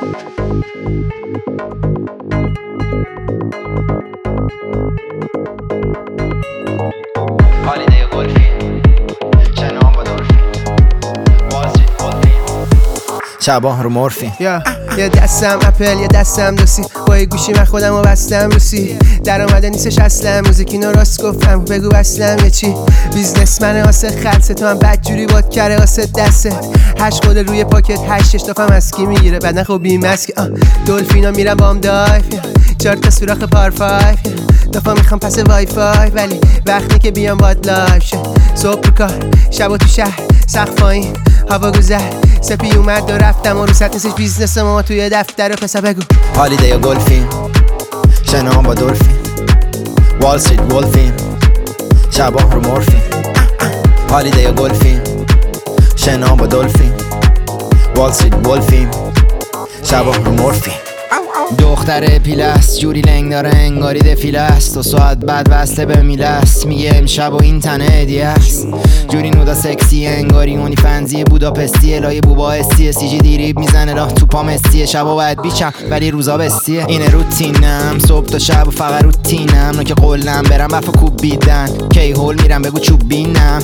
هالیدی گلفی شنام با دلفین وال استریت گلفین شبان رو مورفین یه دستم اپل یه دستم دوسی با یه گوشی من خودم رو بستم روسی در آمده نیستش اصلا موزیک اینو راست گفتم بگو اصلا یه چی بیزنسمنه واسه خلصه تو هم بدجوری باد کره واسه دسته 8 خود روی پاکت 8 اشتافم از کی میگیره بعدن خب بیمسک دلفینا میرن بام دایف 4 تا سوراخ پارفایف دفعه میخوام پس وای فای ولی وقتی که بیام باد لایف شه صبح رو کار شب تو شهر سقف پایین هوا گذر سپی اومد و رفتم و رو ست نیستش بیزنس ما توی دفتر و پسر بگو هالیدی گلفین شنام با دلفین وال استریت گلفین شبان رو مورفین هالیدی گلفین شنام با دلفین وال استریت گلفین شبان رو مورفین دختر پیلست جوری لنگ داره انگاری دفیله است 2 ساعت بعد وصله به میله است میگه امشب و این تنه هدیه است جوری نودا سکسی انگاری اونی فنزی بوداپستی لایه بوبا استی سیجی دیریب میزنه راه تو پام استیه شبا باید بیچم ولی روزا بستیه اینه روتینم صبح تا شب و فقط روتینم نو که قولم برم بفا کوب بیدن کی هول میرم بگو چوب بینم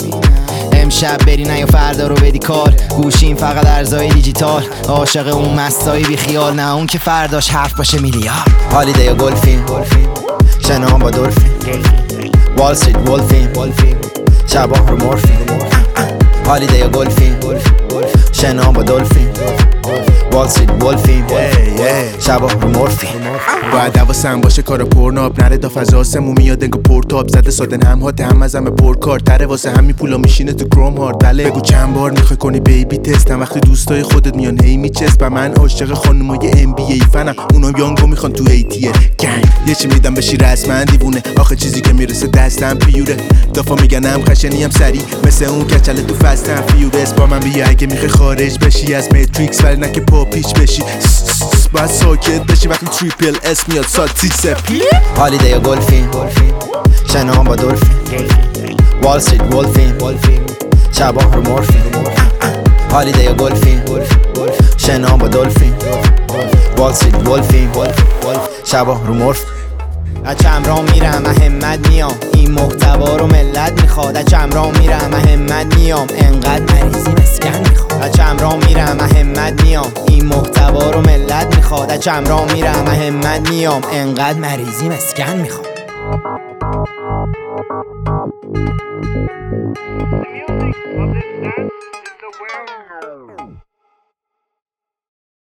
امشب بری نه یا فردا رو بدی کار گوشیم فقط ارزای دیجیتال عاشق اون مستایی بی خیال نه اون که فرداش حرف باشه میلیارد هالیدی گلفین شنام با دلفین وال استریت گلفین شبان رو مورفین هالیدی گلفین شنام با دلفین وال استریت گلفین شبان رو مورفین باید حواسم باشه کارا پرناب نره تا فضا آسمون میاد انگار پورتاب زده سادن هم هات هم ازم پرکار تره واسه همین پولا میشینه تو کروم هارد بله بگو چند بار میخوای کنی بیبی تستم وقتی دوستای خودت میان هی میچسبم من عاشق خانمای ام بی ای فنم اونم یانگو میخوان تو ای تی گنگ یه چی میدم بشی رسما دیوونه آخه چیزی که میرسه دستم پیوره دافا میگنم خشنیم سری مثل اون کچله تو فستم فیورس با من بیا اگه میخوای خارج بشی از ماتریکس ولی نه که پاپیچ بشی باید ساکت بشی وقتی تریپل اس میاد ساتی سپی هالیدی گلفین شنام با دلفین وال استریت گلفین شبان رو مورفین هالیدی گلفین شنام با دلفین وال استریت گلفین شبان رو مورفین اچمران میرم همت میام این محتوا رو ملت میخواد اچمران میرم همت میام انقدر مریضی مسکن میخواد اچمران میرم همت میام این محتوا رو ملت میخواد اچمران میرم همت میام انقدر مریضی مسکن میخواد